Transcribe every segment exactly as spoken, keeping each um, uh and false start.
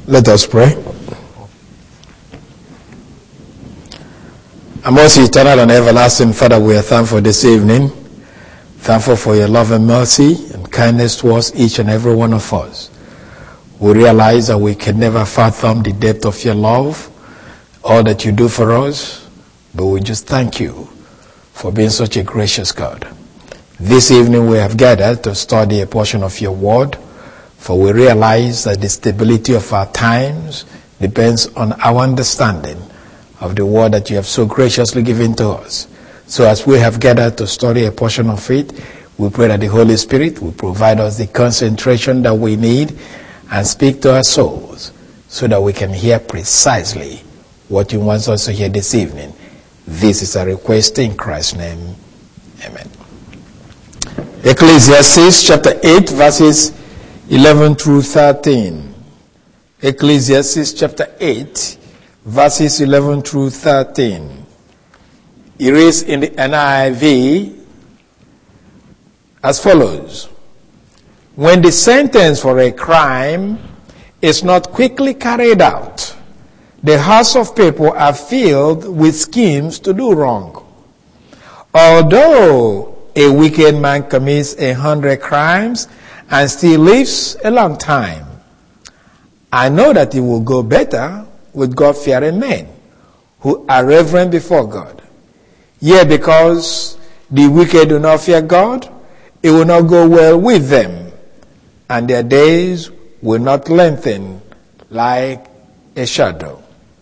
Let us pray. Our most eternal and everlasting Father, we are thankful this evening. Thankful for your love and mercy and kindness towards each and every one of us. We realize that we can never fathom the depth of your love, all that you do for us, but we just thank you for being such a gracious God. This evening we have gathered to study a portion of your word, for we realize that the stability of our times depends on our understanding of the word that you have so graciously given to us. So as we have gathered to study a portion of it, we pray that the Holy Spirit will provide us the concentration that we need and speak to our souls so that we can hear precisely what you want us to hear this evening. This is a request in Christ's name. Amen. Ecclesiastes chapter eight, verses eleven through thirteen. Ecclesiastes chapter eight, verses eleven through thirteen. It reads in the N I V as follows. When the sentence for a crime is not quickly carried out, the hearts of people are filled with schemes to do wrong. Although a wicked man commits a hundred crimes and still lives a long time, I know that it will go better with God-fearing men who are reverent before God. Yet because the wicked do not fear God, it will not go well with them, and their days will not lengthen like a shadow.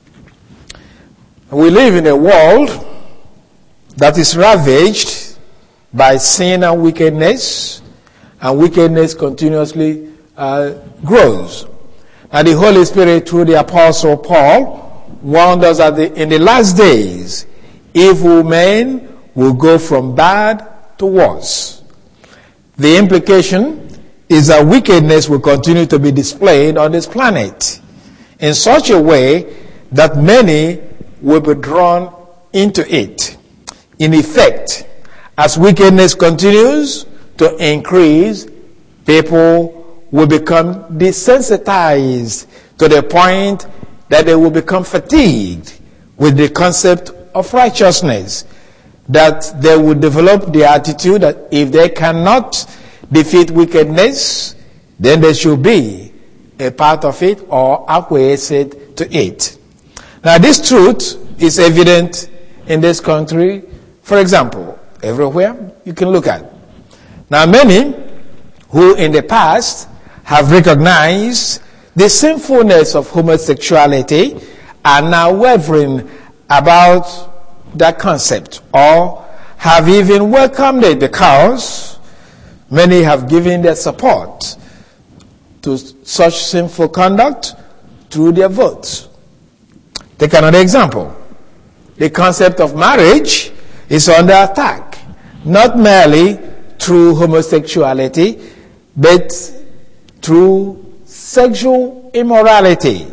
We live in a world that is ravaged by sin and wickedness, and wickedness continuously uh, grows. And the Holy Spirit, through the Apostle Paul, warned us that the, in the last days, evil men will go from bad to worse. The implication is that wickedness will continue to be displayed on this planet in such a way that many will be drawn into it. In effect, as wickedness continues to increase, people will become desensitized to the point that they will become fatigued with the concept of righteousness, that they will develop the attitude that if they cannot defeat wickedness, then they should be a part of it or acquiesced to it. Now this truth is evident in this country, for example, everywhere you can look at. Now many who in the past have recognized the sinfulness of homosexuality are now wavering about that concept, or have even welcomed it because many have given their support to such sinful conduct through their votes. Take another example. The concept of marriage is under attack, not merely through homosexuality, but through sexual immorality.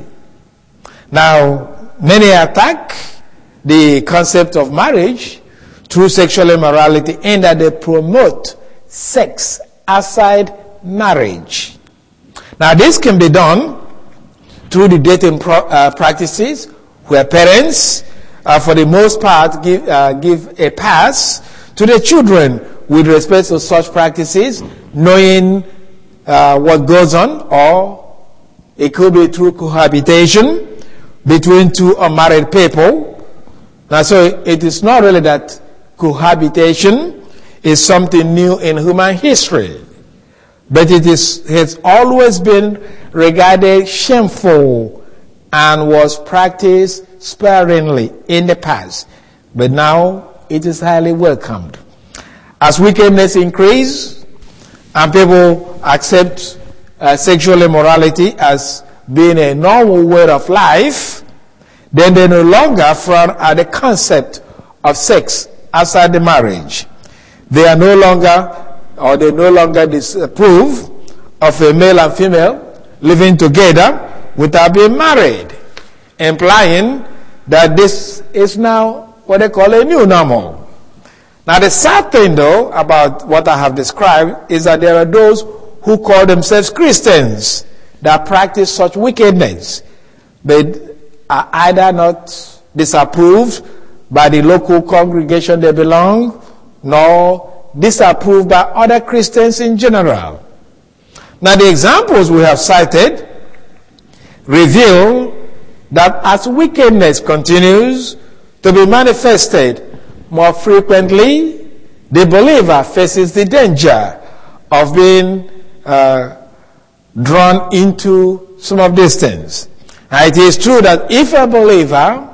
Now, many attack the concept of marriage through sexual immorality in that they promote sex outside marriage. Now, this can be done through the dating pro- uh, practices where parents, uh, for the most part, give, uh, give a pass to their children with respect to such practices, knowing uh, what goes on, or it could be through cohabitation between two unmarried people. Now, so it is not really that cohabitation is something new in human history, but it is has always been regarded shameful and was practiced sparingly in the past, but now it is highly welcomed. As wickedness increases and people accept uh, sexual immorality as being a normal way of life, then they no longer frown at the concept of sex outside the marriage. They are no longer, or they no longer disapprove of a male and female living together without being married, implying that this is now what they call a new normal. Now the sad thing though about what I have described is that there are those who call themselves Christians that practice such wickedness. They are either not disapproved by the local congregation they belong, nor disapproved by other Christians in general. Now, the examples we have cited reveal that as wickedness continues to be manifested more frequently, the believer faces the danger of being uh, drawn into some of these things. Now, it is true that if a believer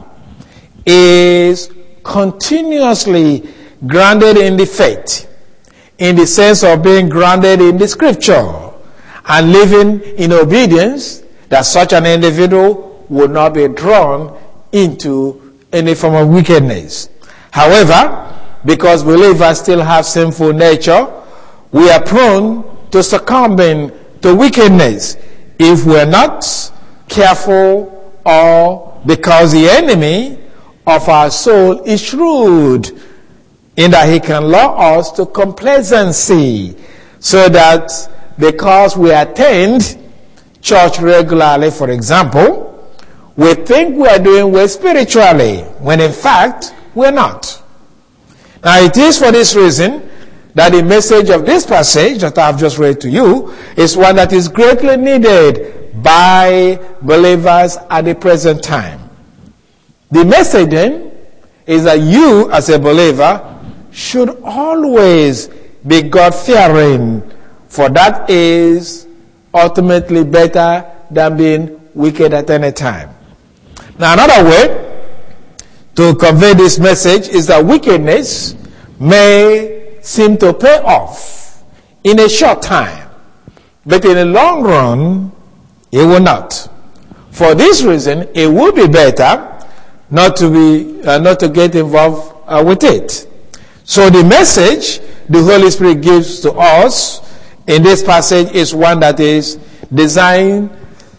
is continuously grounded in the faith, in the sense of being grounded in the scripture and living in obedience, that such an individual will not be drawn into any form of wickedness. However, because believers still have sinful nature, we are prone to succumbing to wickedness if we're not careful, or because the enemy of our soul is shrewd in that he can lure us to complacency, so that because we attend church regularly, for example, we think we are doing well spiritually, when in fact we're not. Now, it is for this reason that the message of this passage that I've just read to you is one that is greatly needed by believers at the present time. The message then is that you as a believer should always be God-fearing, for that is ultimately better than being wicked at any time. Now, another way to convey this message is that wickedness may seem to pay off in a short time, but in the long run, it will not. For this reason, it would be better not to be, uh, not to get involved uh, with it. So the message the Holy Spirit gives to us in this passage is one that is designed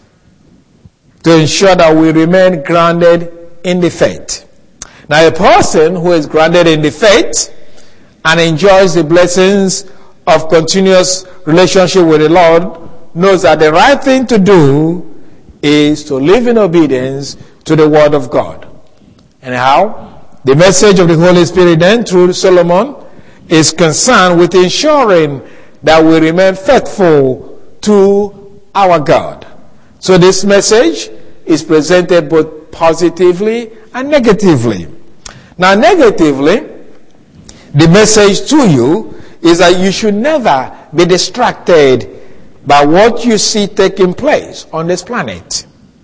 to ensure that we remain grounded in the faith. Now, a person who is grounded in the faith and enjoys the blessings of continuous relationship with the Lord knows that the right thing to do is to live in obedience to the Word of God. And how? The message of the Holy Spirit then through Solomon is concerned with ensuring that we remain faithful to our God. So this message is presented both positively and negatively. Now, negatively, the message to you is that you should never be distracted by what you see taking place on this planet,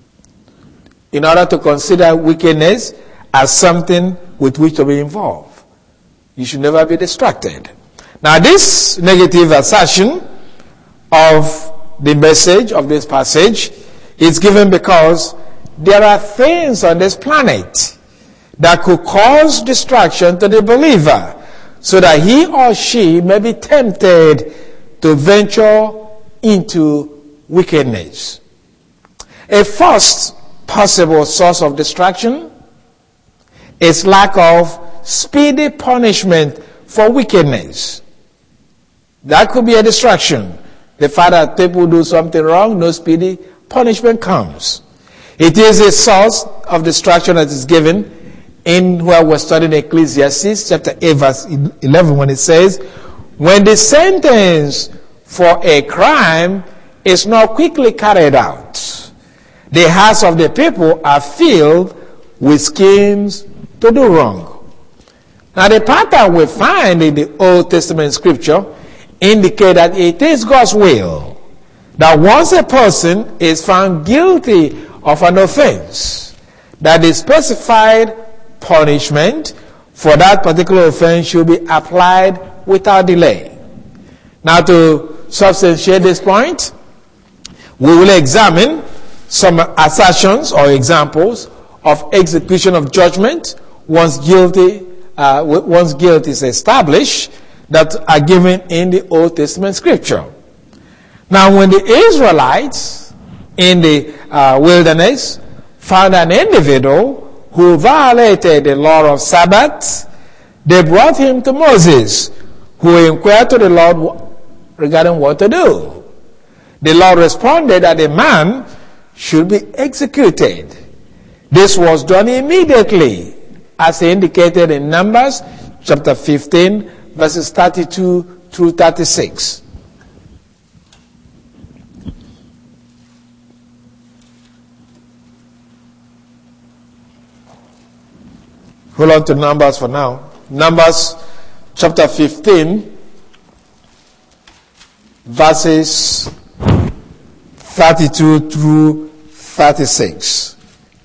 in order to consider wickedness as something with which to be involved. You should never be distracted. Now, this negative assertion of the message of this passage is given because there are things on this planet that could cause distraction to the believer, so that he or she may be tempted to venture into wickedness. A first possible source of distraction is lack of speedy punishment for wickedness. That could be a distraction. The fact that people do something wrong, no speedy punishment comes. It is a source of distraction that is given in where we're studying Ecclesiastes chapter eight verse eleven, when it says, when the sentence for a crime is not quickly carried out, the hearts of the people are filled with schemes to do wrong. Now, the pattern we find in the Old Testament scripture indicate that it is God's will that once a person is found guilty of an offense, that the specified punishment for that particular offense should be applied without delay. Now, to substantiate this point, we will examine some assertions or examples of execution of judgment once guilty, uh, once guilt is established, that are given in the Old Testament scripture. Now, when the Israelites in the uh, wilderness found an individual who violated the law of Sabbath, they brought him to Moses, who inquired to the Lord regarding what to do. the Lord responded that a man should be executed. This was done immediately, as indicated in Numbers chapter fifteen, verses thirty-two through thirty-six. Hold on to Numbers for now. Numbers chapter fifteen, verses thirty-two through thirty-six.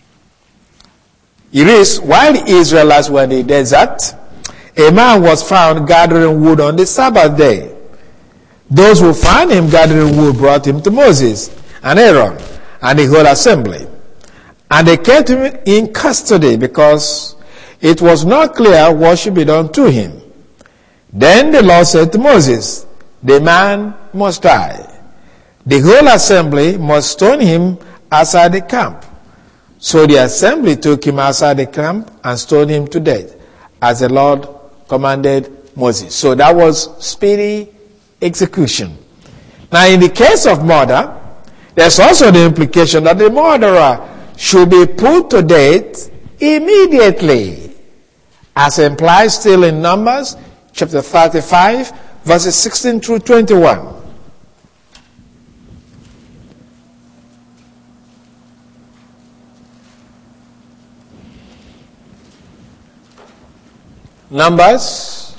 It is, while the Israelites were in the desert, a man was found gathering wood on the Sabbath day. Those who found him gathering wood brought him to Moses and Aaron and the whole assembly. And they kept him in custody because it was not clear what should be done to him. Then the Lord said to Moses, the man must die. The whole assembly must stone him outside the camp. So the assembly took him outside the camp and stoned him to death, as the Lord commanded Moses. So that was speedy execution. Now in the case of murder, there's also the implication that the murderer should be put to death immediately, as implied still in Numbers chapter thirty-five, verses sixteen through twenty-one. Numbers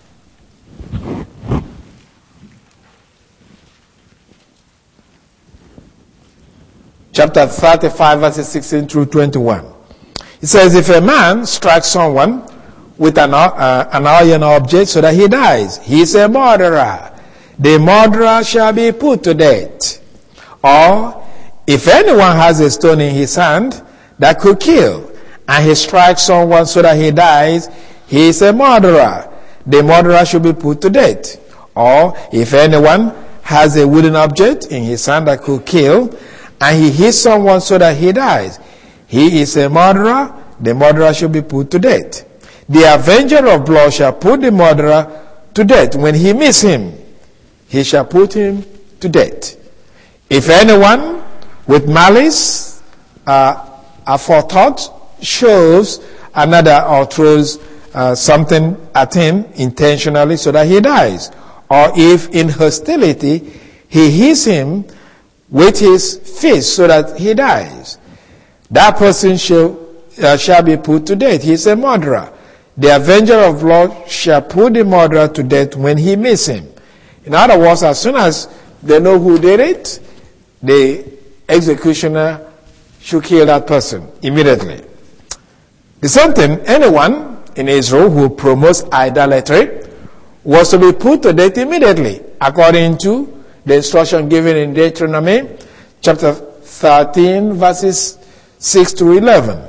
chapter thirty-five, verses sixteen through twenty-one. It says, if a man strikes someone with an, uh, an iron object so that he dies, he is a murderer. The murderer shall be put to death. Or, if anyone has a stone in his hand that could kill, and he strikes someone so that he dies, he is a murderer. The murderer should be put to death. Or, if anyone has a wooden object in his hand that could kill, and he hits someone so that he dies, he is a murderer. The murderer should be put to death. The avenger of blood shall put the murderer to death. When he meets him, he shall put him to death. If anyone with malice, uh, aforethought, shows another or throws uh, something at him intentionally so that he dies, or if in hostility he hits him with his fist so that he dies, that person shall, uh, shall be put to death. He is a murderer. The avenger of blood shall put the murderer to death when he meets him. In other words, as soon as they know who did it, the executioner should kill that person immediately. The same thing, anyone in Israel who promotes idolatry was to be put to death immediately, according to the instruction given in Deuteronomy chapter thirteen, verses six to eleven.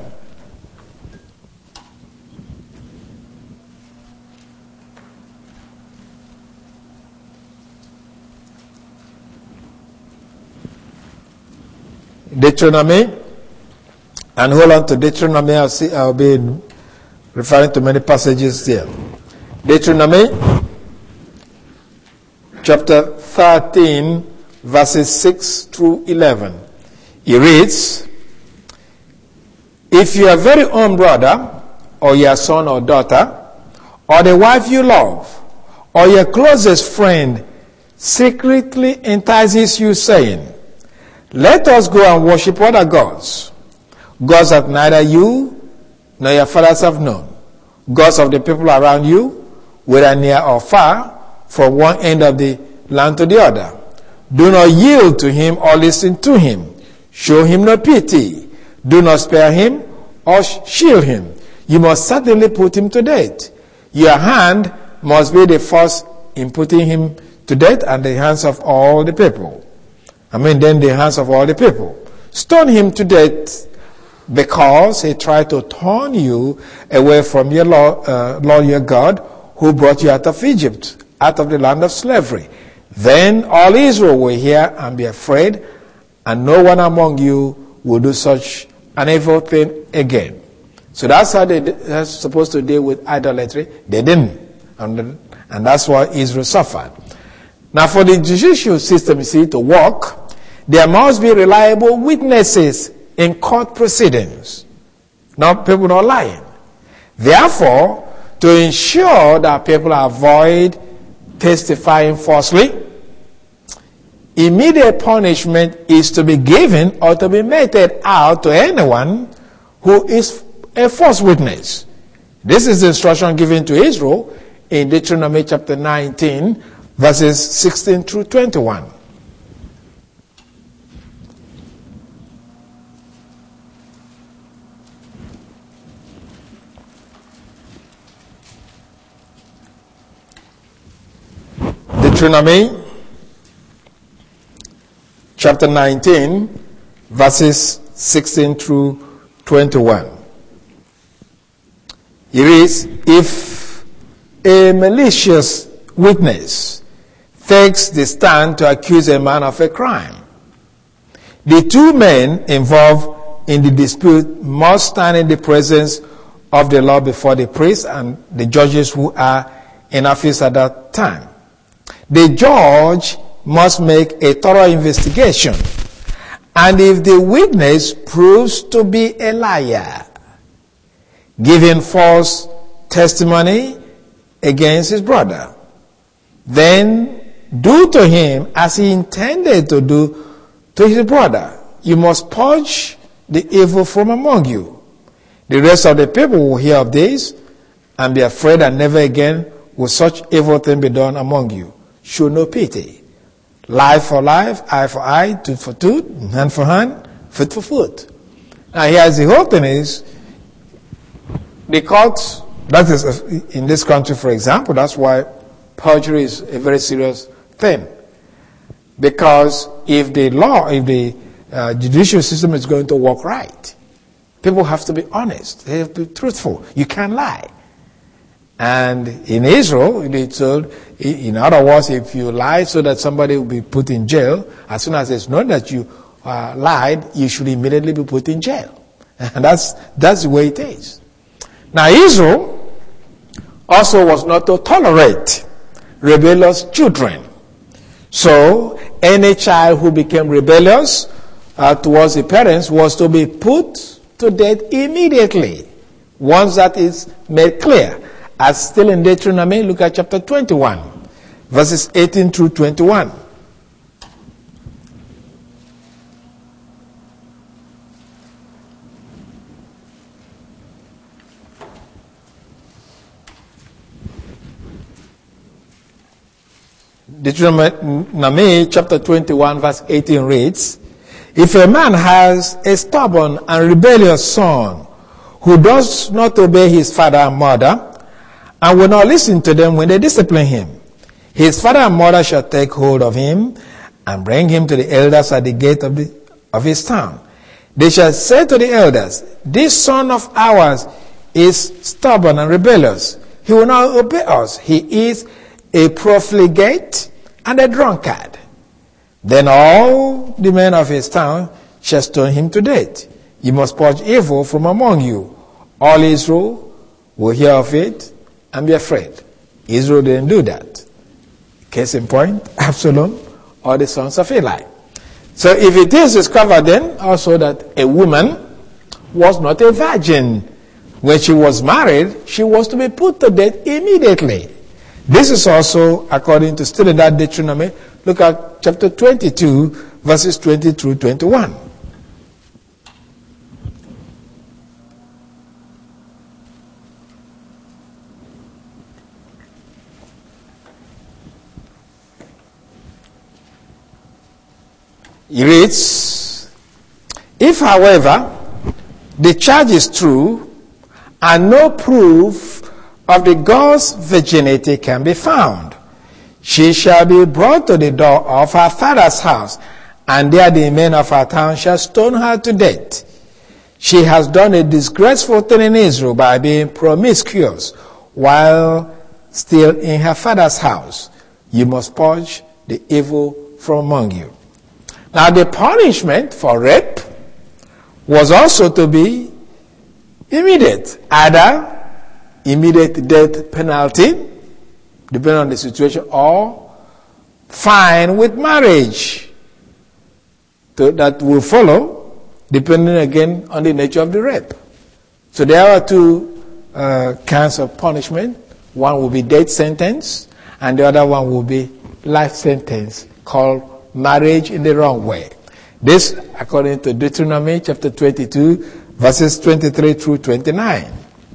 Deuteronomy, and hold on to Deuteronomy, I'll, see, I'll be referring to many passages here. Deuteronomy chapter thirteen, verses six through eleven. It reads, if your very own brother, or your son or daughter, or the wife you love, or your closest friend secretly entices you, saying, let us go and worship other gods, gods that neither you nor your fathers have known, gods of the people around you, whether near or far, from one end of the land to the other. Do not yield to him or listen to him. Show him no pity. Do not spare him or shield him. You must certainly put him to death. Your hand must be the first in putting him to death, and the hands of all the people. I mean, then the hands of all the people. Stone him to death because he tried to turn you away from your Lord, uh, Lord your God, who brought you out of Egypt, out of the land of slavery. Then all Israel will hear and be afraid, and no one among you will do such an evil thing again. So that's how they, they're supposed to deal with idolatry. They didn't. And, and that's why Israel suffered. Now for the judicial system, you see, to work, there must be reliable witnesses in court proceedings. Not people not lying. Therefore, to ensure that people avoid testifying falsely, immediate punishment is to be given or to be meted out to anyone who is a false witness. This is the instruction given to Israel in Deuteronomy chapter nineteen, verses sixteen through twenty-one. Deuteronomy chapter nineteen, verses sixteen through twenty-one. It reads, if a malicious witness takes the stand to accuse a man of a crime, the two men involved in the dispute must stand in the presence of the law before the priests and the judges who are in office at that time. The judge must make a thorough investigation, and if the witness proves to be a liar, giving false testimony against his brother, then do to him as he intended to do to his brother. You must purge the evil from among you. The rest of the people will hear of this and be afraid, and never again will such evil thing be done among you. Show no pity. Life for life, eye for eye, tooth for tooth, hand for hand, foot for foot. Now here's the whole thing is, the courts, that is in this country, for example, that's why perjury is a very serious thing. Because if the law, if the uh, judicial system is going to work right, people have to be honest. They have to be truthful. You can't lie. And in Israel, it's told, in other words, if you lie so that somebody will be put in jail, as soon as it's known that you uh, lied, you should immediately be put in jail. And that's, that's the way it is. Now, Israel also was not to tolerate rebellious children. So, any child who became rebellious uh, towards the parents was to be put to death immediately, once that is made clear. As still in Deuteronomy, look at chapter twenty-one, verses eighteen through twenty-one. Deuteronomy chapter twenty-one, verse eighteen reads, if a man has a stubborn and rebellious son who does not obey his father and mother, and will not listen to them when they discipline him, his father and mother shall take hold of him and bring him to the elders at the gate of, the, of his town. They shall say to the elders, this son of ours is stubborn and rebellious. He will not obey us. He is a profligate and a drunkard. Then all the men of his town shall stone him to death. You must purge evil from among you. All Israel will hear of it and be afraid. Israel didn't do that. Case in point, Absalom or the sons of Eli. So if it is discovered then also that a woman was not a virgin when she was married, she was to be put to death immediately. This is also according to still in that Deuteronomy. Look at chapter twenty-two, verses twenty through twenty-one. It reads, if, however, the charge is true and no proof of the girl's virginity can be found, she shall be brought to the door of her father's house, and there the men of her town shall stone her to death. She has done a disgraceful thing in Israel by being promiscuous while still in her father's house. You must purge the evil from among you. Now, the punishment for rape was also to be immediate. Either immediate death penalty, depending on the situation, or fine with marriage. to, that will follow, depending again on the nature of the rape. So there are two uh, kinds of punishment. One will be death sentence, and the other one will be life sentence, called marriage in the wrong way. This, according to Deuteronomy chapter twenty-two, verses twenty-three through twenty-nine.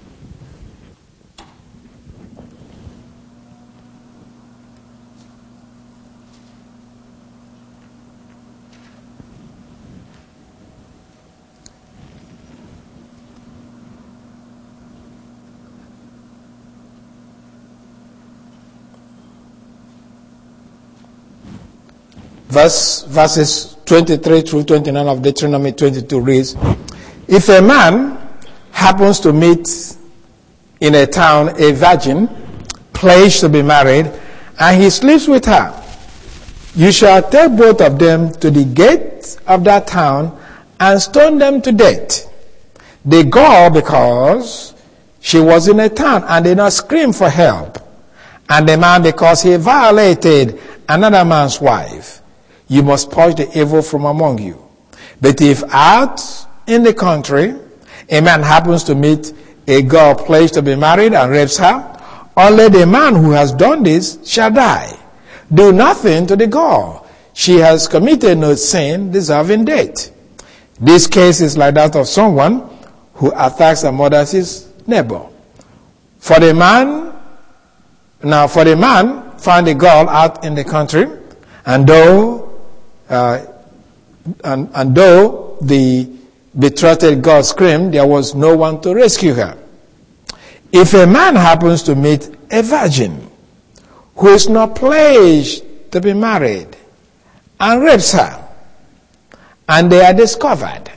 Verse, verses twenty-three through twenty-nine of Deuteronomy twenty-two reads, if a man happens to meet in a town a virgin pledged to be married, and he sleeps with her, you shall take both of them to the gate of that town and stone them to death. They go because she was in a town and did not scream for help, and the man because he violated another man's wife. You must purge the evil from among you. But if out in the country a man happens to meet a girl pledged to be married and rapes her, only the man who has done this shall die. Do nothing to the girl. She has committed no sin deserving death. This case is like that of someone who attacks and murders his neighbor. For the man, now for the man found a girl out in the country, and though Uh, and, and though the betrothed girl screamed, there was no one to rescue her. If a man happens to meet a virgin who is not pledged to be married and rapes her, and they are discovered,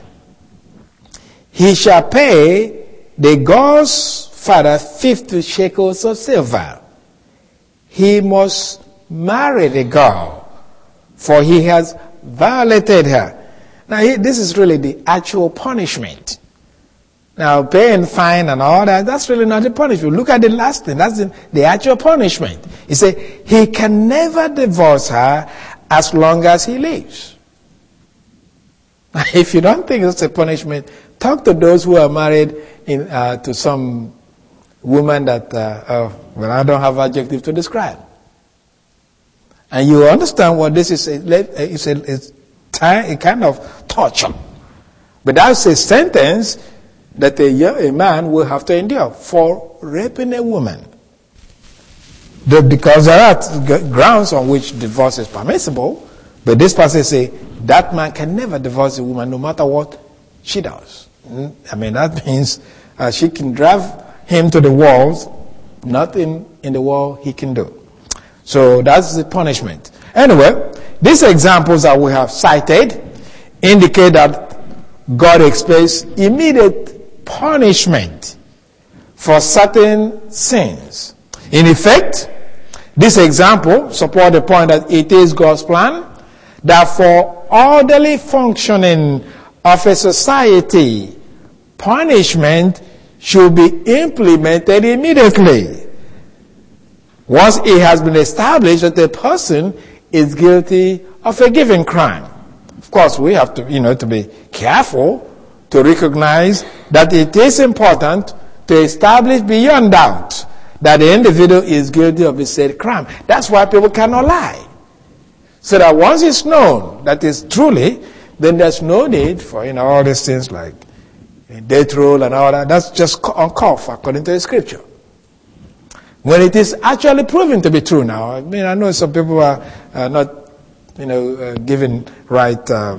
he shall pay the girl's father fifty shekels of silver. He must marry the girl, for he has violated her. Now, this is really the actual punishment. Now, paying fine and all that, that's really not the punishment. Look at the last thing. That's the, the actual punishment. He said, he can never divorce her as long as he lives. Now, if you don't think it's a punishment, talk to those who are married in, uh, to some woman that, uh, uh, well, I don't have adjective to describe. And you understand what this is. It's a, it's a kind of torture. But that's a sentence that a, a man will have to endure for raping a woman. The, because there are grounds on which divorce is permissible, but this passage says that man can never divorce a woman no matter what she does. I mean, that means uh, she can drive him to the walls, nothing in the world he can do. So that's the punishment. Anyway, these examples that we have cited indicate that God expects immediate punishment for certain sins. In effect, this example supports the point that it is God's plan that for orderly functioning of a society, punishment should be implemented immediately once it has been established that the person is guilty of a given crime. Of course, we have to, you know, to be careful to recognize that it is important to establish beyond doubt that the individual is guilty of a said crime. That's why people cannot lie. So that once it's known that it's truly, then there's no need for, you know, all these things like death row and all that. That's just uncalled for according to the scripture. When it is actually proven to be true now, I mean, I know some people are uh, not, you know, uh, given right uh,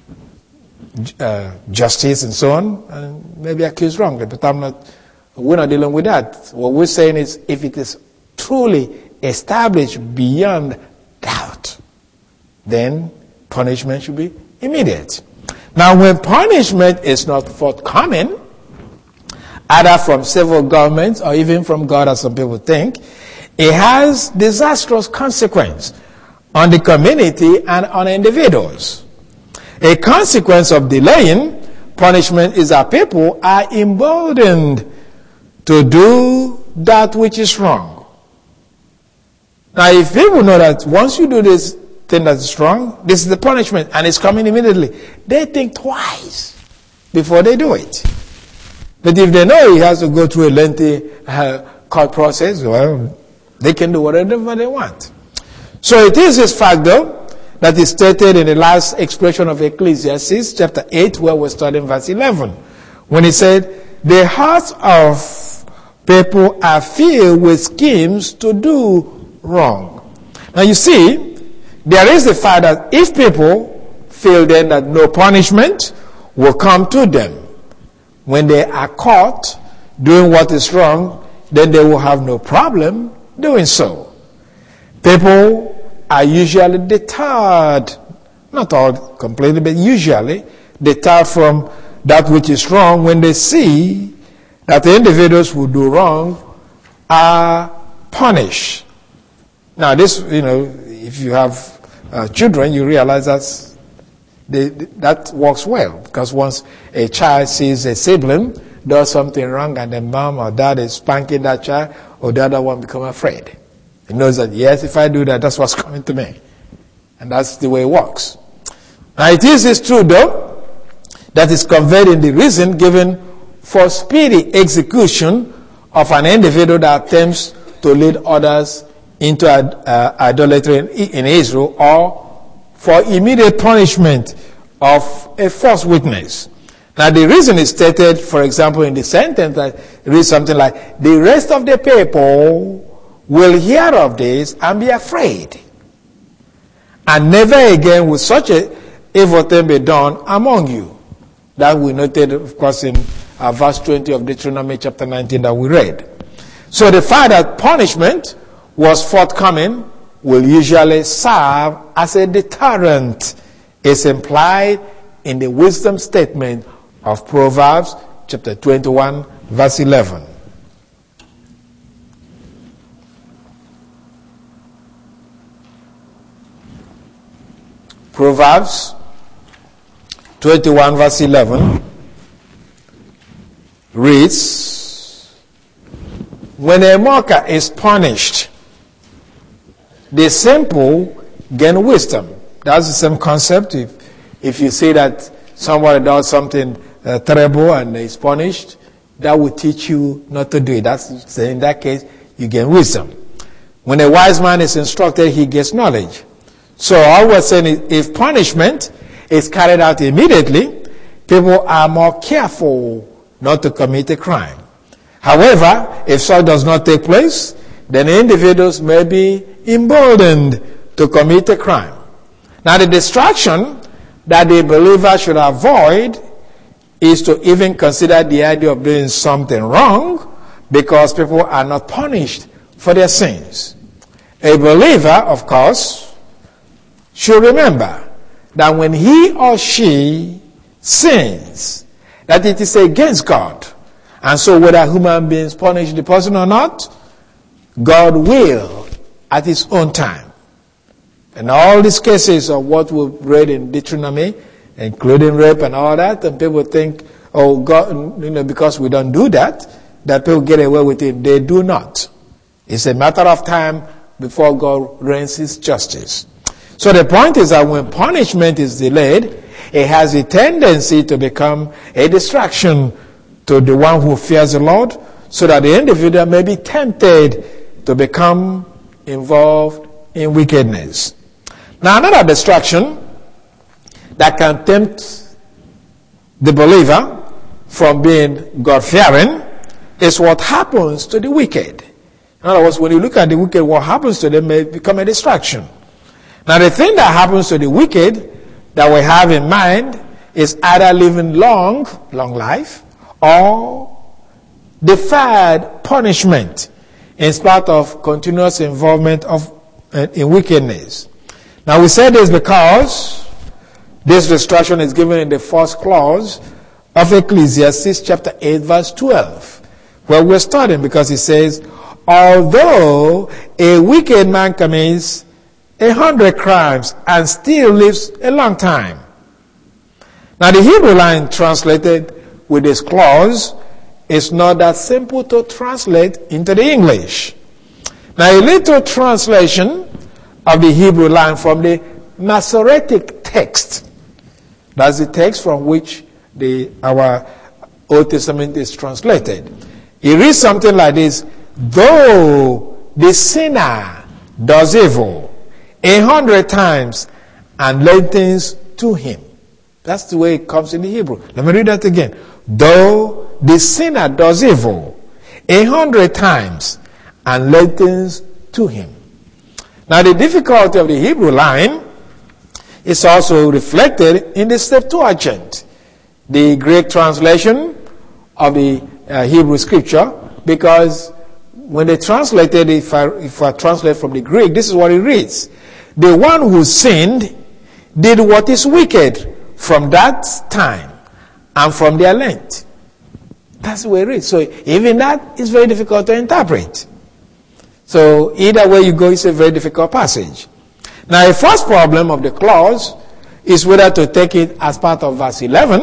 uh, justice and so on, and maybe accused wrongly, but I'm not, we're not dealing with that. What we're saying is, if it is truly established beyond doubt, then punishment should be immediate. Now, when punishment is not forthcoming, either from civil governments or even from God, as some people think, it has disastrous consequence on the community and on individuals. A consequence of delaying punishment is that people are emboldened to do that which is wrong. Now, if people know that once you do this thing that is wrong. This is the punishment, and it's coming immediately. They think twice before they do it. But if they know he has to go through a lengthy uh, court process, well, they can do whatever they want. So it is this fact, though, that is stated in the last expression of Ecclesiastes, chapter eight, where we're studying verse eleven, when he said, the hearts of people are filled with schemes to do wrong. Now you see, there is the fact that if people feel then that no punishment will come to them when they are caught doing what is wrong, then they will have no problem doing so. People are usually deterred, not all completely, but usually deterred from that which is wrong when they see that the individuals who do wrong are punished. Now this, you know, if you have uh, children, you realize that's, they, that works well, because once a child sees a sibling does something wrong and the mom or dad is spanking that child, or the other one become afraid. He knows that, yes, if I do that, that's what's coming to me. And that's the way it works. Now it is this true, though, that is conveyed in the reason given for speedy execution of an individual that attempts to lead others into uh, idolatry in, in Israel, or for immediate punishment of a false witness. Now the reason is stated, for example, in the sentence that reads something like, the rest of the people will hear of this and be afraid, and never again will such a evil thing be done among you. That we noted, of course, in uh, verse twenty of Deuteronomy chapter nineteen that we read. So the fact that punishment was forthcoming will usually serve as a deterrent is implied in the wisdom statement of Proverbs chapter twenty-one verse eleven. Proverbs twenty-one verse eleven reads, when a mocker is punished, the simple gain wisdom. That's the same concept. If, if you say that somebody does something uh, terrible and is punished, that will teach you not to do it. That's, in that case, you gain wisdom. When a wise man is instructed, he gets knowledge. So all we're saying is, if punishment is carried out immediately, people are more careful not to commit a crime. However, if so does not take place, then individuals may be emboldened to commit a crime. Now the distraction that the believer should avoid is to even consider the idea of doing something wrong, because people are not punished for their sins. A believer, of course, should remember that when he or she sins, that it is against God. And so whether human beings punish the person or not, God will at his own time. And all these cases of what we read in Deuteronomy, including rape and all that, and people think, oh, God, you know, because we don't do that, that people get away with it. They do not. It's a matter of time before God reigns his justice. So the point is that when punishment is delayed, it has a tendency to become a distraction to the one who fears the Lord, so that the individual may be tempted to become involved in wickedness. Now another distraction that can tempt the believer from being God-fearing is what happens to the wicked. In other words, when you look at the wicked, what happens to them may become a distraction. Now the thing that happens to the wicked that we have in mind is either living long, long life, or deferred punishment in spite of continuous involvement of uh, in wickedness. Now we say this because this instruction is given in the first clause of Ecclesiastes chapter eight verse twelve, where we're studying, because it says, although a wicked man commits a hundred crimes and still lives a long time. Now the Hebrew line translated with this clause is not that simple to translate into the English. Now a little translation of the Hebrew line from the Masoretic text. That's the text from which the our Old Testament is translated. It reads something like this: though the sinner does evil a hundred times and lengthens to him. That's the way it comes in the Hebrew. Let me read that again. Though the sinner does evil a hundred times and lengthens to him. Now the difficulty of the Hebrew line is also reflected in the Septuagint, the Greek translation of the uh, Hebrew scripture, because when they translated, if I, if I translate from the Greek, this is what it reads: the one who sinned did what is wicked from that time and from their length. That's the way it reads. So even that is very difficult to interpret. So either way you go, it's a very difficult passage. Now, the first problem of the clause is whether to take it as part of verse eleven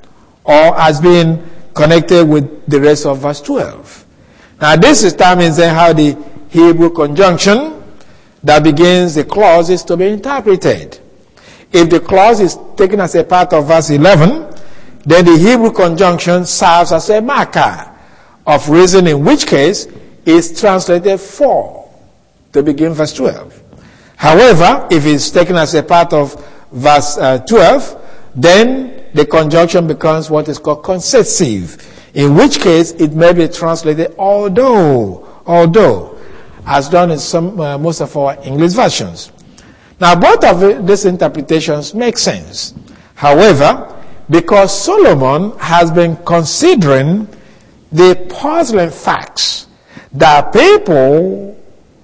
or as being connected with the rest of verse twelve. Now, this determines then how the Hebrew conjunction that begins the clause is to be interpreted. If the clause is taken as a part of verse eleven, then the Hebrew conjunction serves as a marker of reason, in which case is translated for to begin verse twelve. However, if it's taken as a part of verse uh, twelve, then the conjunction becomes what is called concessive, in which case it may be translated although, although, as done in some uh, most of our English versions. Now, both of these interpretations make sense. However, because Solomon has been considering the puzzling facts that people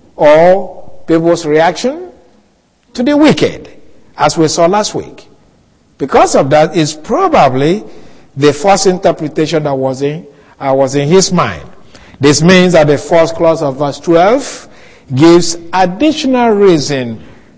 or people's reaction to the wicked, as we saw last week. Because of that, it's probably the first interpretation that was in, uh, was in his mind. This means that the first clause of verse twelve gives additional reason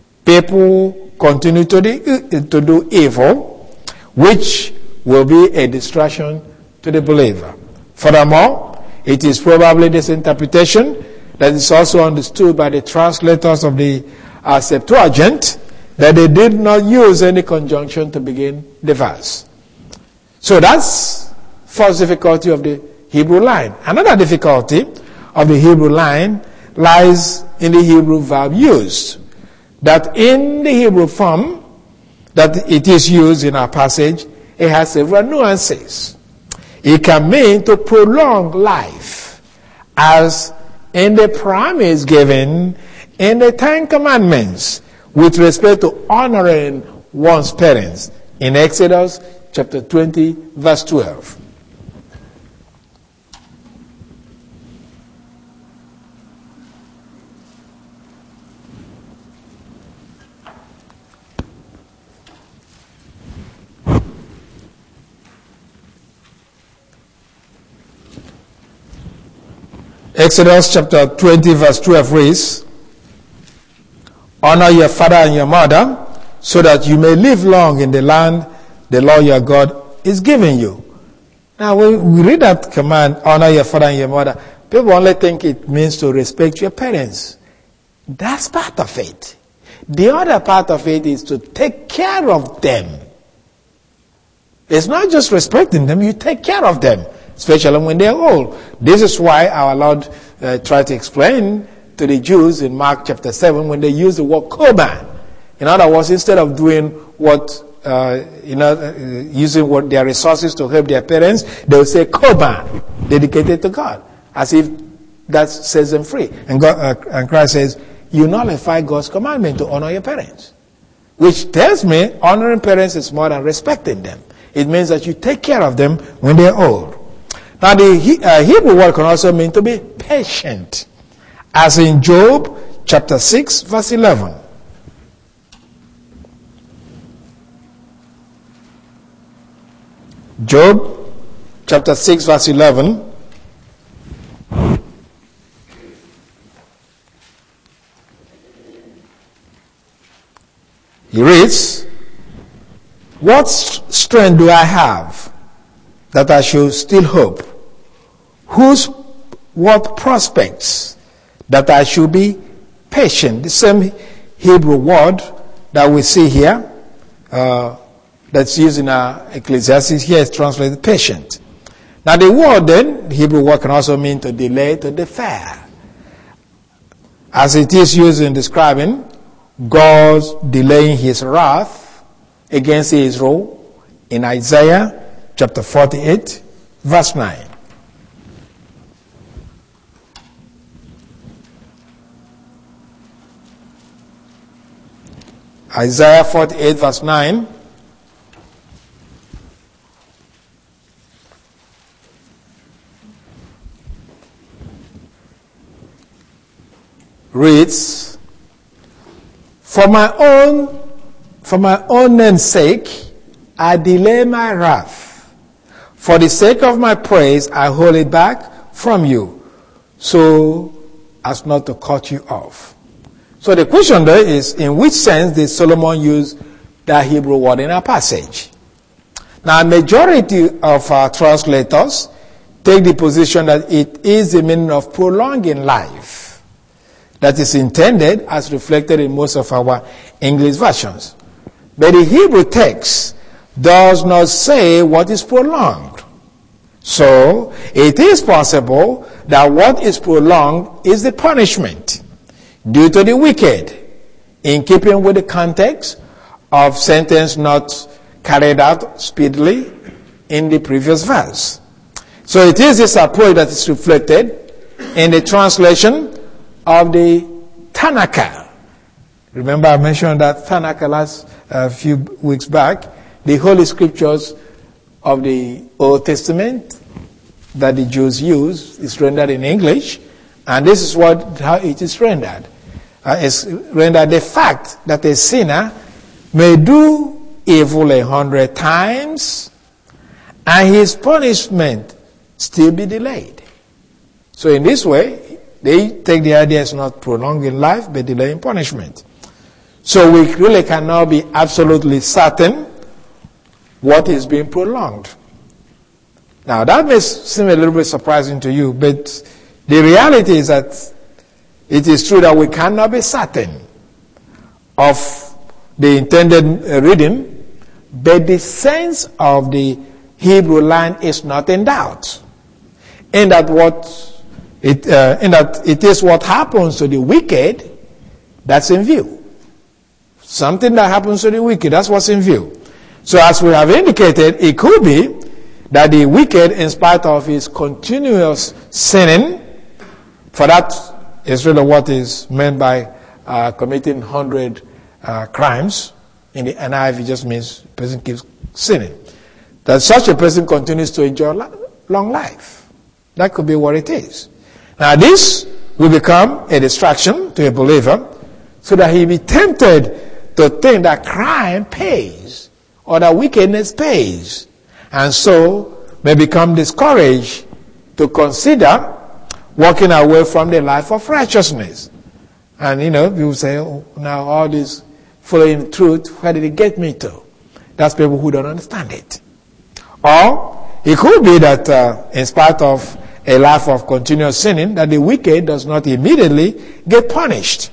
people continue to do, to do evil, which will be a distraction to the believer. Furthermore, it is probably this interpretation that is also understood by the translators of the uh, Septuagint, that they did not use any conjunction to begin the verse. So that's first difficulty of the Hebrew line. Another difficulty of the Hebrew line lies in the Hebrew verb used. That in the Hebrew form that it is used in our passage, it has several nuances. It can mean to prolong life, as in the promise given in the Ten Commandments with respect to honoring one's parents in Exodus chapter twenty, verse twelve. Exodus chapter twenty, verse twelve reads, honor your father and your mother, so that you may live long in the land the Lord your God is giving you. Now, when we read that command, honor your father and your mother, people only think it means to respect your parents. That's part of it. The other part of it is to take care of them. It's not just respecting them, you take care of them, especially when they're old. This is why our Lord uh, tried to explain to the Jews in Mark chapter seven when they use the word korban. In other words, instead of doing what, uh, you know, uh, using what their resources to help their parents, they will say korban, dedicated to God, as if that sets them free. And, God, uh, and Christ says, you nullify God's commandment to honor your parents. Which tells me honoring parents is more than respecting them. It means that you take care of them when they're old. Now, the uh, Hebrew word can also mean to be patient, as in Job chapter six, verse eleven. Job chapter six, verse eleven. He reads, what strength do I have that I should still hope? Whose, what prospects that I should be patient? The same Hebrew word that we see here, uh, that's used in our Ecclesiastes, here is translated patient. Now the word then, the Hebrew word can also mean to delay, to defer. As it is used in describing God's delaying his wrath against Israel in Isaiah chapter forty-eight, verse nine. Isaiah forty-eight, verse nine. Reads, For my own, for my own name's sake, I delay my wrath. For the sake of my praise, I hold it back from you, so as not to cut you off. So the question there is, in which sense did Solomon use that Hebrew word in our passage? Now, a majority of our translators take the position that it is the meaning of prolonging life that is intended as reflected in most of our English versions. But the Hebrew text does not say what is prolonged. So, it is possible that what is prolonged is the punishment due to the wicked, in keeping with the context of sentence not carried out speedily in the previous verse. So it is this approach that is reflected in the translation of the Tanakh. Remember I mentioned that Tanakh last uh, few weeks back, the Holy Scriptures of the Old Testament that the Jews use is rendered in English, and this is what how it is rendered. Uh, it's rendered the fact that a sinner may do evil a hundred times and his punishment still be delayed. So in this way, they take the idea it's not prolonging life, but delaying punishment. So we really cannot be absolutely certain what is being prolonged. Now that may seem a little bit surprising to you, but the reality is that it is true that we cannot be certain of the intended reading, but the sense of the Hebrew line is not in doubt. In that what it, uh, in that it is what happens to the wicked that's in view. Something that happens to the wicked, that's what's in view. So as we have indicated, it could be that the wicked, in spite of his continuous sinning, for that is really what is meant by uh, committing hundred uh, crimes. In the N I V, it just means the person keeps sinning. That such a person continues to enjoy long life. That could be what it is. Now this will become a distraction to a believer so that he be tempted to think that crime pays or that wickedness pays, and so may become discouraged to consider walking away from the life of righteousness. And you know, people say, oh, now all this following truth, where did it get me to? That's people who don't understand it. Or it could be that uh, in spite of a life of continuous sinning, that the wicked does not immediately get punished,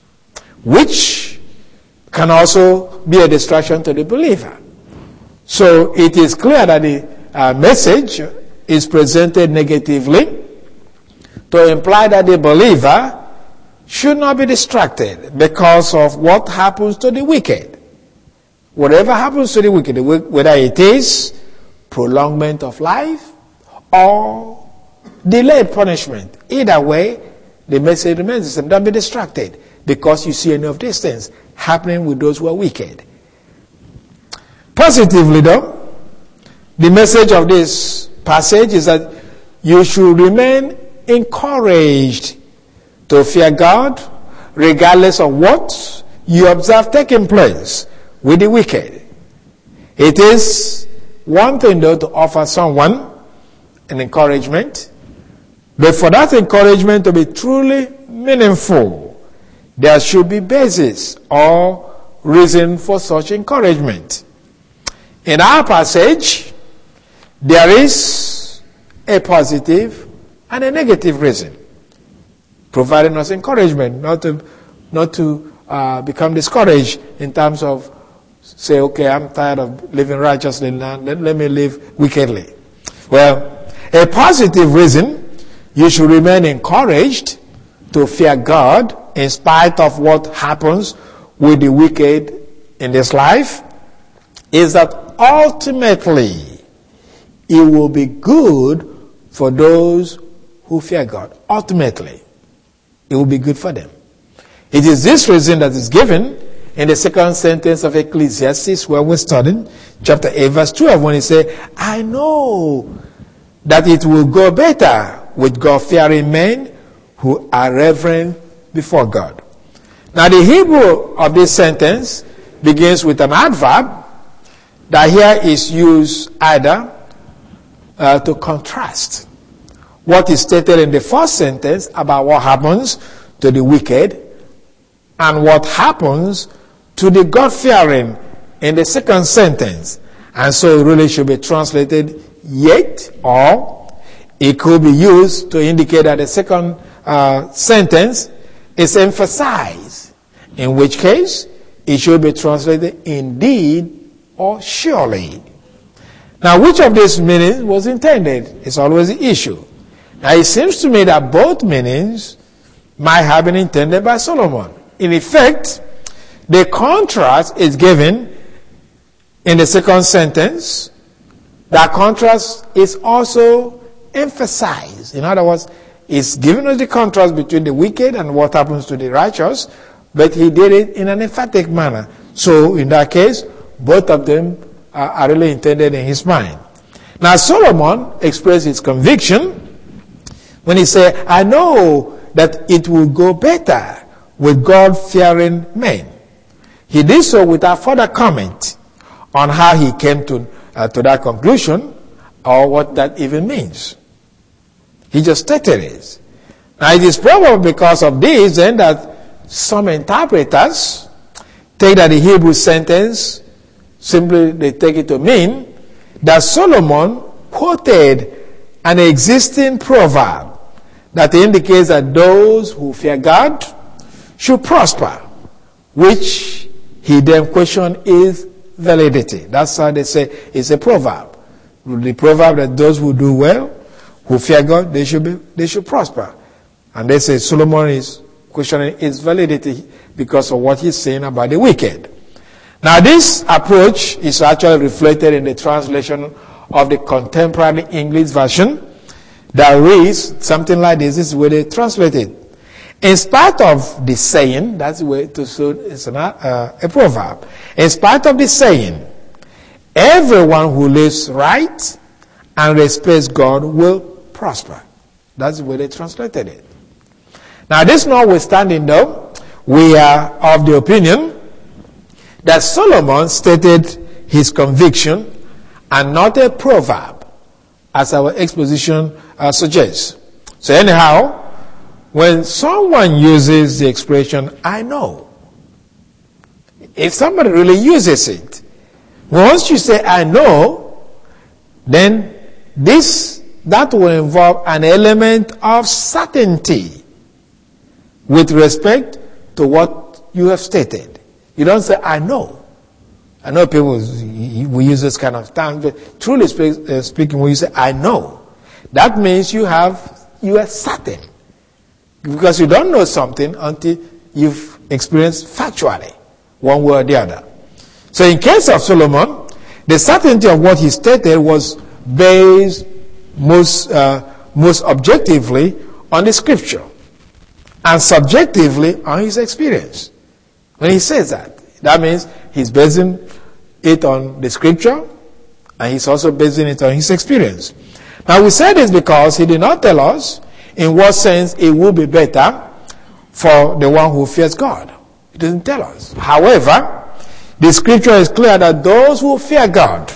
which can also be a distraction to the believer. So it is clear that the uh, message is presented negatively to imply that the believer should not be distracted because of what happens to the wicked. Whatever happens to the wicked, whether it is prolongment of life or delayed punishment, either way, the message remains the same. Don't be distracted because you see any of these things happening with those who are wicked. Positively though, the message of this passage is that you should remain encouraged to fear God regardless of what you observe taking place with the wicked. It is one thing though to offer someone an encouragement, but for that encouragement to be truly meaningful, there should be basis or reason for such encouragement. In our passage, there is a positive and a negative reason providing us encouragement, not to not to uh, become discouraged in terms of say, okay, I'm tired of living righteously now, let, let me live wickedly. Well, a positive reason you should remain encouraged to fear God in spite of what happens with the wicked in this life is that ultimately it will be good for those who fear God. Ultimately, it will be good for them. It is this reason that is given in the second sentence of Ecclesiastes, where we're studying, chapter eight, verse twelve, when he says, I know that it will go better with God-fearing men who are reverent before God. Now, the Hebrew of this sentence begins with an adverb that here is used either uh, to contrast what is stated in the first sentence about what happens to the wicked and what happens to the God-fearing in the second sentence. And so it really should be translated yet, or it could be used to indicate that the second uh, sentence is emphasized, in which case it should be translated indeed or surely. Now, which of these meanings was intended is always the issue. Now, it seems to me that both meanings might have been intended by Solomon. In effect, the contrast is given in the second sentence. That contrast is also emphasized. In other words, it's given us the contrast between the wicked and what happens to the righteous, but he did it in an emphatic manner. So, in that case, both of them are, are really intended in his mind. Now, Solomon expressed his conviction when he said, I know that it will go better with God-fearing men. He did so without further comment on how he came to, uh, to that conclusion or what that even means. He just stated it. Now, it is probably because of this then that some interpreters take that the Hebrew sentence, simply they take it to mean that Solomon quoted an existing proverb that indicates that those who fear God should prosper, which he then questioned is validity. That's how they say it's a proverb. The proverb that those who do well, who fear God, they should be, they should prosper. And they say Solomon is questioning its validity because of what he's saying about the wicked. Now, this approach is actually reflected in the translation of the contemporary English version that reads something like this. This is where they translate it. In spite of the saying, that's the way to say it's an, uh, a proverb. In spite of the saying, everyone who lives right and respects God will prosper. That's the way they translated it. Now, this notwithstanding, though, we are of the opinion that Solomon stated his conviction and not a proverb, as our exposition uh, suggests. So anyhow, when someone uses the expression, I know, if somebody really uses it, once you say, I know, then this, that will involve an element of certainty with respect to what you have stated. You don't say, I know. I know people, we use this kind of term, but truly speak, uh, speaking, when you say, I know, that means you have, you are certain. Because you don't know something until you've experienced factually, one way or the other. So in case of Solomon, the certainty of what he stated was based most, uh, most objectively on the scripture and subjectively on his experience. When he says that, that means he's basing it on the scripture and he's also basing it on his experience. Now, we say this because he did not tell us in what sense it will be better for the one who fears God. He doesn't tell us. However, the scripture is clear that those who fear God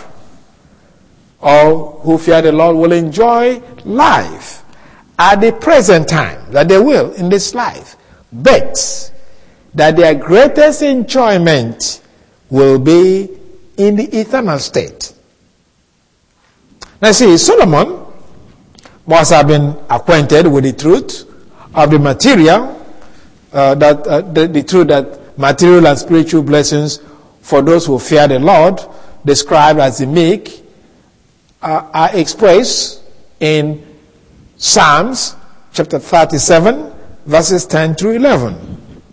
or who fear the Lord will enjoy life at the present time, that they will in this life, but that their greatest enjoyment will be in the eternal state. Now see, Solomon must have been acquainted with the truth of the material, uh, that uh, the, the truth that material and spiritual blessings for those who fear the Lord, described as the meek, uh, are expressed in Psalms chapter thirty-seven, verses ten through eleven.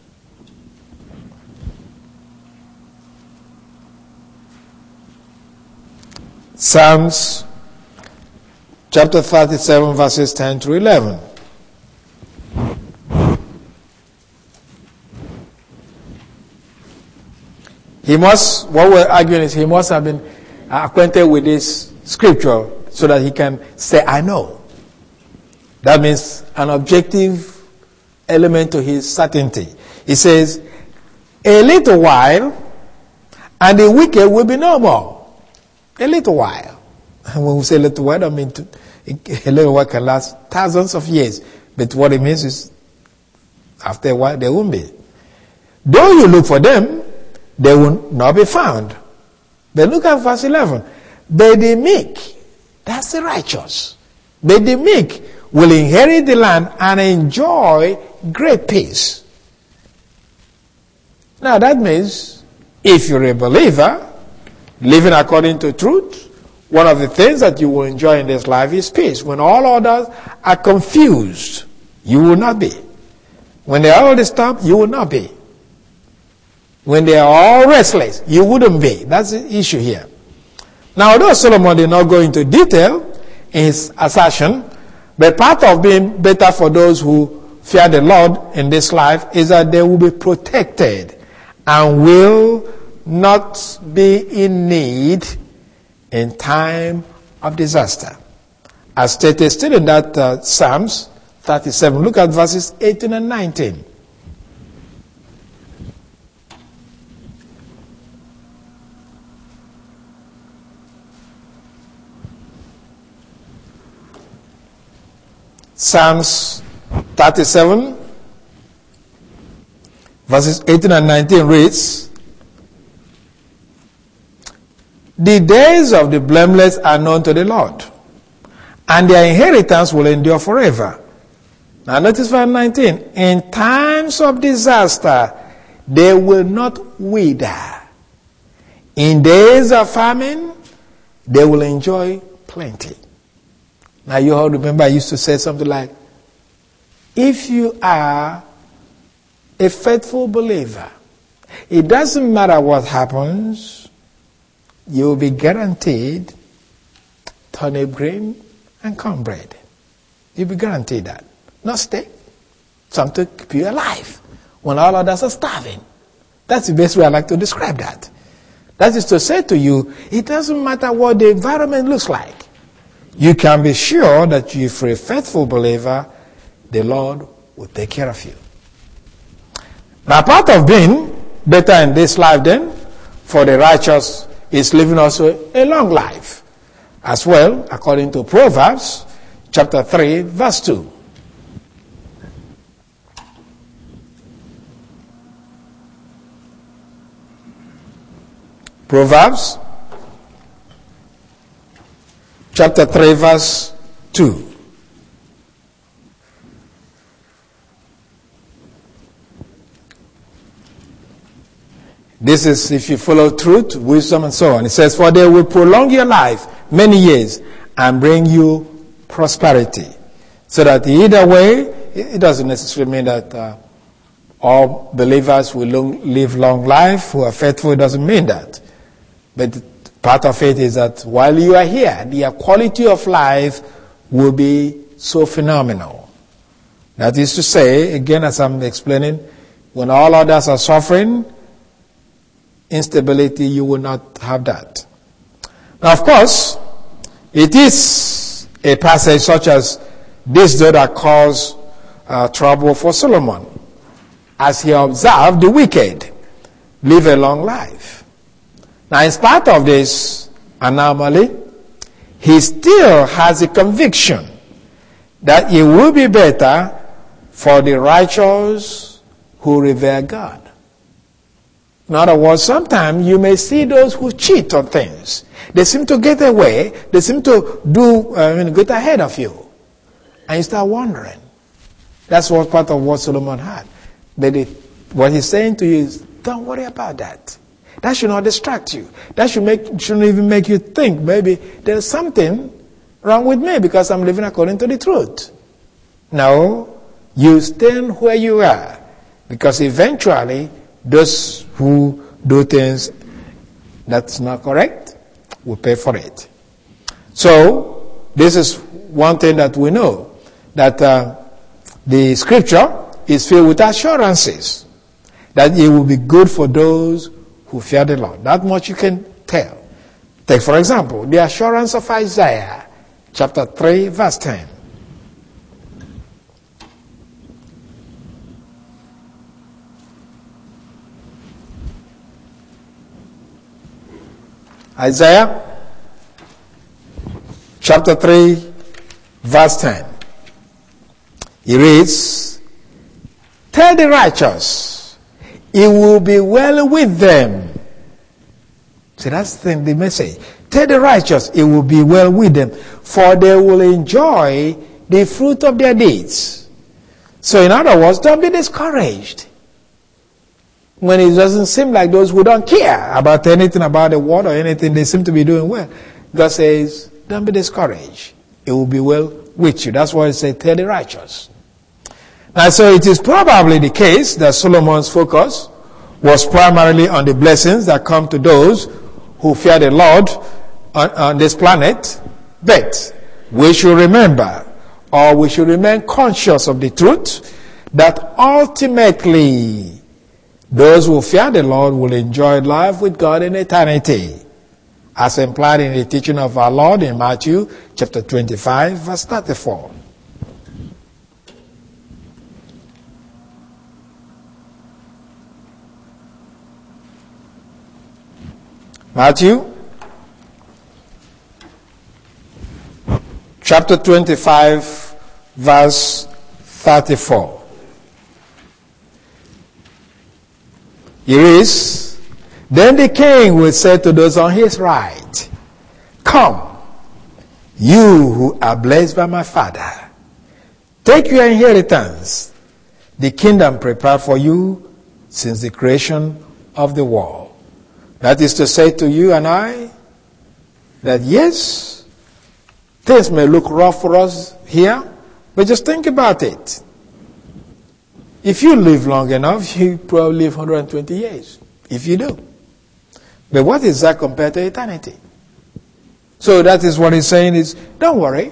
Psalms chapter thirty-seven, verses ten through eleven. He must, what we're arguing is he must have been acquainted with this scripture so that he can say, I know. That means an objective element to his certainty. He says, a little while, and the wicked will be no more. A little while. And when we say a little while, I mean to, a little while can last thousands of years. But what it means is, after a while, they won't be. Though you look for them, they will not be found. But look at verse eleven. But the meek, that's the righteous. But the meek will inherit the land and enjoy great peace. Now that means, if you're a believer, living according to truth, one of the things that you will enjoy in this life is peace. When all others are confused, you will not be. When they are all disturbed, you will not be. When they are all restless, you wouldn't be. That's the issue here. Now, although Solomon did not go into detail in his assertion, but part of being better for those who fear the Lord in this life is that they will be protected and will not be in need in time of disaster. As stated still in that uh, Psalms thirty-seven, look at verses eighteen and nineteen. Psalms thirty-seven, verses eighteen and nineteen reads, the days of the blameless are known to the Lord, and their inheritance will endure forever. Now notice verse nineteen. In times of disaster, they will not wither. In days of famine, they will enjoy plenty. Now you all remember I used to say something like, if you are a faithful believer, it doesn't matter what happens, you will be guaranteed turnip green and cornbread. You'll be guaranteed that. Not steak. Something to keep you alive when all others are starving. That's the best way I like to describe that. That is to say to you, it doesn't matter what the environment looks like. You can be sure that if you're a faithful believer, the Lord will take care of you. Now, part of being better in this life then, for the righteous, is living also a long life. As well, according to Proverbs, chapter three, verse two. Proverbs chapter three, verse two. This is if you follow truth, wisdom, and so on. It says, for they will prolong your life many years and bring you prosperity. So that either way, it doesn't necessarily mean that uh, all believers will long, live long life who are faithful. It doesn't mean that. But part of it is that while you are here, their quality of life will be so phenomenal. That is to say, again, as I'm explaining, when all others are suffering instability, you will not have that. Now, of course, it is a passage such as this that caused uh, trouble for Solomon, as he observed the wicked live a long life. Now, in spite of this anomaly, he still has a conviction that it will be better for the righteous who revere God. In other words, sometimes you may see those who cheat on things. They seem to get away. They seem to do uh, I mean, get ahead of you. And you start wondering. That's what part of what Solomon had. But it, what he's saying to you is, Don't worry about that. That should not distract you. That should make, shouldn't even make you think maybe there's something wrong with me because I'm living according to the truth. No, you stand where you are, because eventually those who do things that's not correct will pay for it. So this is one thing that we know, that uh, the scripture is filled with assurances that it will be good for those who fear the Lord. That much you can tell. Take, for example, the assurance of Isaiah chapter three verse ten. Isaiah chapter three verse ten. He reads, "Tell the righteous, it will be well with them." See, that's the, the message. Tell the righteous, it will be well with them, for they will enjoy the fruit of their deeds. So in other words, don't be discouraged when it doesn't seem like those who don't care about anything about the world or anything, they seem to be doing well. God says, don't be discouraged. It will be well with you. That's why it says, tell the righteous. Now, so it is probably the case that Solomon's focus was primarily on the blessings that come to those who fear the Lord on, on this planet. But we should remember, or we should remain conscious of the truth, that ultimately those who fear the Lord will enjoy life with God in eternity, as implied in the teaching of our Lord in Matthew chapter twenty-five, verse thirty-four. Matthew chapter twenty-five, verse thirty-four. Here is, "Then the king will say to those on his right, 'Come, you who are blessed by my Father, take your inheritance, the kingdom prepared for you since the creation of the world.'" That is to say to you and I that yes, things may look rough for us here, but just think about it. If you live long enough, you probably live one hundred twenty years, if you do. But what is that compared to eternity? So that is what he's saying is, don't worry.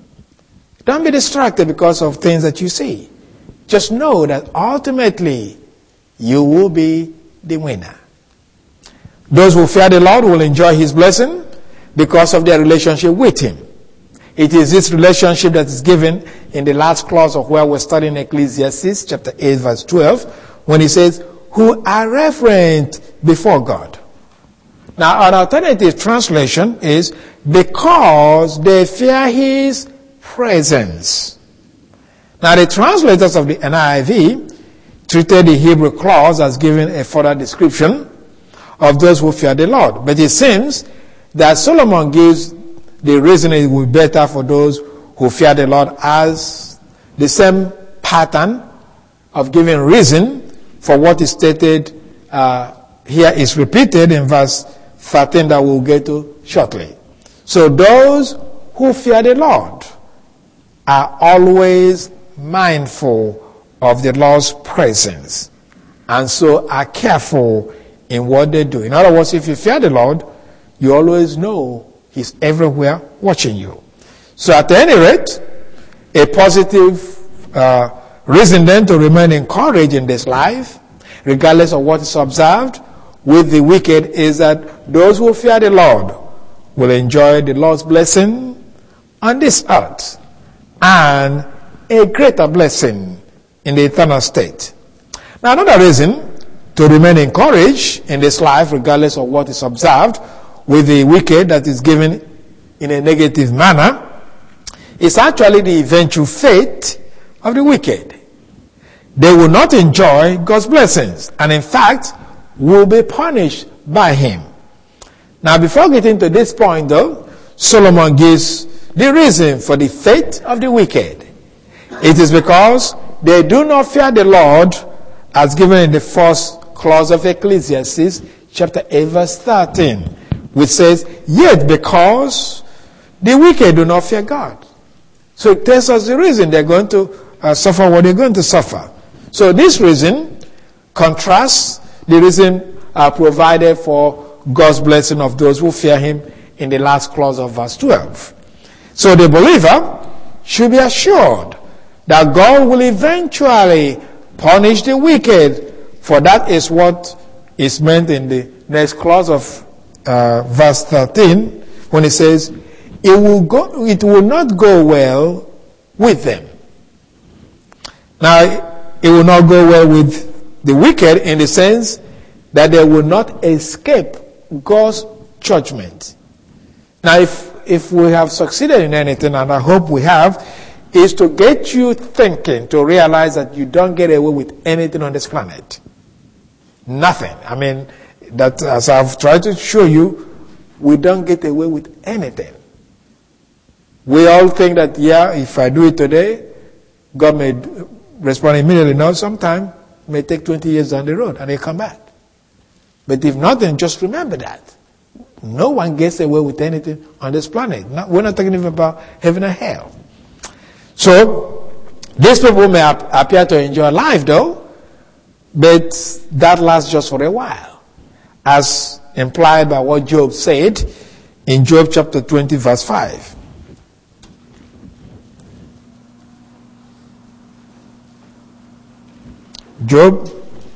Don't be distracted because of things that you see. Just know that ultimately you will be the winner. Those who fear the Lord will enjoy his blessing because of their relationship with him. It is this relationship that is given in the last clause of where we're studying Ecclesiastes chapter eight verse twelve, when he says, "Who are reverent before God." Now, an alternative translation is, "because they fear his presence." Now, the translators of the N I V treated the Hebrew clause as giving a further description of those who fear the Lord. But it seems that Solomon gives the reason it will be better for those who fear the Lord as the same pattern of giving reason for what is stated uh, here is repeated in verse thirteen that we'll get to shortly. So those who fear the Lord are always mindful of the Lord's presence, and so are careful in what they do. In other words, if you fear the Lord, you always know he's everywhere watching you. So at any rate, a positive uh, reason then to remain encouraged in this life, regardless of what is observed with the wicked, is that those who fear the Lord will enjoy the Lord's blessing on this earth and a greater blessing in the eternal state. Now, another reason to remain encouraged in this life, regardless of what is observed with the wicked that is given in a negative manner, is actually the eventual fate of the wicked. They will not enjoy God's blessings, and in fact, will be punished by him. Now, before getting to this point, though, Solomon gives the reason for the fate of the wicked. It is because they do not fear the Lord as given in the first clause of Ecclesiastes, chapter eight, verse thirteen, which says, yet because the wicked do not fear God. So it tells us the reason they're going to uh, suffer what they're going to suffer. So this reason contrasts the reason uh, provided for God's blessing of those who fear him in the last clause of verse twelve. So the believer should be assured that God will eventually punish the wicked, for that is what is meant in the next clause of uh, verse thirteen, when it says, it will go, it will not go well with them. Now, it will not go well with the wicked in the sense that they will not escape God's judgment. Now, if, if we have succeeded in anything, and I hope we have, is to get you thinking, to realize that you don't get away with anything on this planet. Nothing. I mean, that as I've tried to show you, we don't get away with anything. We all think that, yeah, if I do it today, God may respond immediately. No, sometime it may take twenty years down the road and they come back. But if not, then just remember that. No one gets away with anything on this planet. Not, we're not talking even about heaven and hell. So, these people may ap- appear to enjoy life though, but that lasts just for a while. As implied by what Job said in Job chapter twenty verse five. Job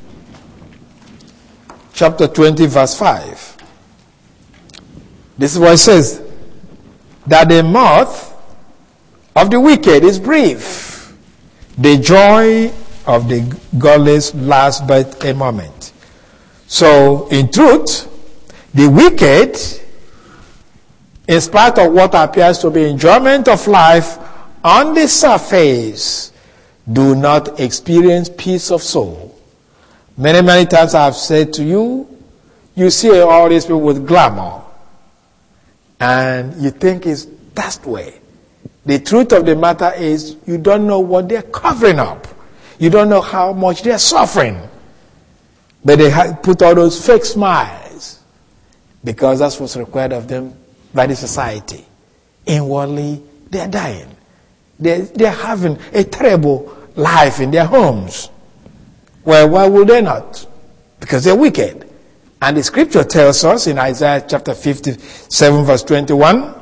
chapter twenty verse five. This is what it says, that the mouth of the wicked is brief. The joy of the godless lasts but a moment. So, in truth, the wicked, in spite of what appears to be enjoyment of life on the surface, do not experience peace of soul. Many, many times I have said to you, you see all these people with glamour, and you think it's that way. The truth of the matter is, you don't know what they're covering up. You don't know how much they're suffering. But they put all those fake smiles, because that's what's required of them by the society. Inwardly, they're dying. They're, they're having a terrible life in their homes. Well, why would they not? Because they're wicked. And the scripture tells us in Isaiah chapter fifty-seven verse twenty-one,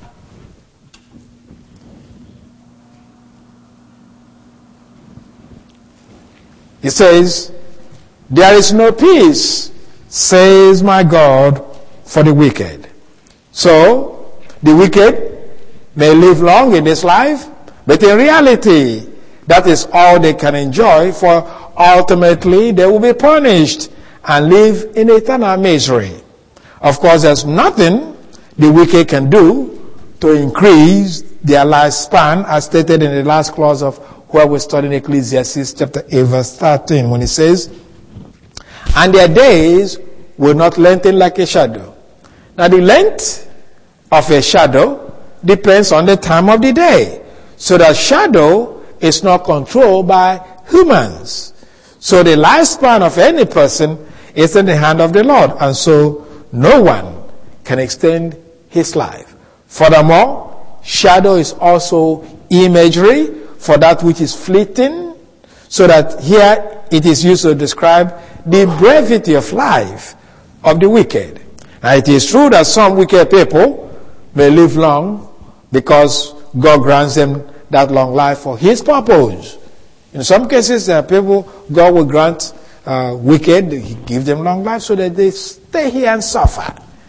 it says, there is no peace, says my God, for the wicked. So, the wicked may live long in this life, but in reality, that is all they can enjoy, for ultimately they will be punished and live in eternal misery. Of course, there's nothing the wicked can do to increase their lifespan, as stated in the last clause of where we're studying Ecclesiastes chapter eight verse thirteen, when it says, and their days will not lengthen like a shadow. Now the length of a shadow depends on the time of the day. So the shadow is not controlled by humans. So the lifespan of any person is in the hand of the Lord. And so no one can extend his life. Furthermore, shadow is also imagery for that which is fleeting. So that here it is used to describe the brevity of life of the wicked. Now it is true that some wicked people may live long because God grants them that long life for his purpose. In some cases, there are people God will grant uh, wicked, he give them long life so that they stay here and suffer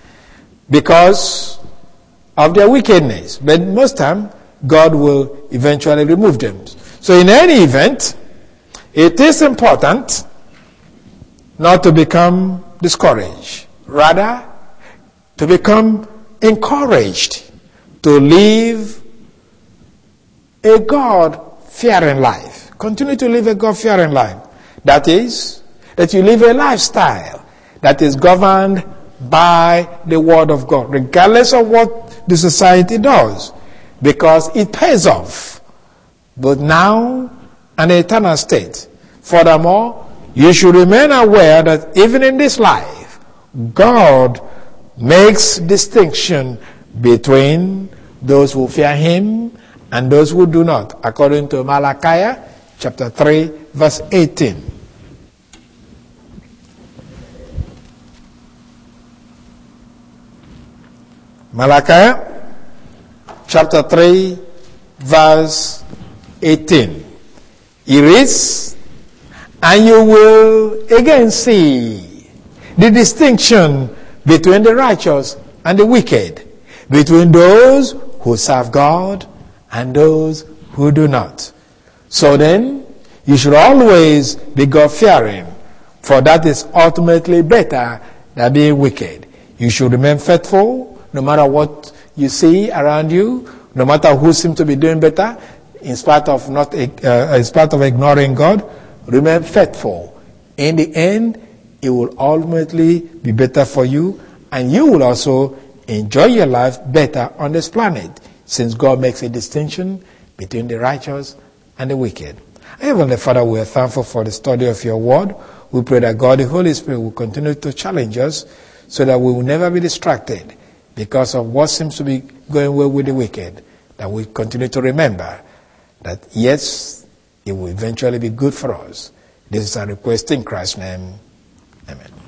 because of their wickedness. But most time, God will eventually remove them. So in any event, it is important not to become discouraged. Rather, to become encouraged to live a God-fearing life. Continue to live a God-fearing life. That is, that you live a lifestyle that is governed by the Word of God, regardless of what the society does, because it pays off, both now and in eternal state. Furthermore, you should remain aware that even in this life, God makes distinction between those who fear him and those who do not, according to Malachi chapter three, verse eighteen. Malachi chapter three, verse eighteen. He reads, and you will again see the distinction between the righteous and the wicked, between those who serve God and those who do not. So then, you should always be God-fearing, for that is ultimately better than being wicked. You should remain faithful no matter what you see around you, no matter who seems to be doing better, in spite of not, uh, in spite of ignoring God. Remain faithful. In the end, it will ultimately be better for you, and you will also enjoy your life better on this planet, since God makes a distinction between the righteous and the wicked. Heavenly Father, we are thankful for the study of your word. We pray that God, the Holy Spirit, will continue to challenge us so that we will never be distracted because of what seems to be going well with the wicked, that we continue to remember that, yes, it will eventually be good for us. This is our request in Christ's name. Amen.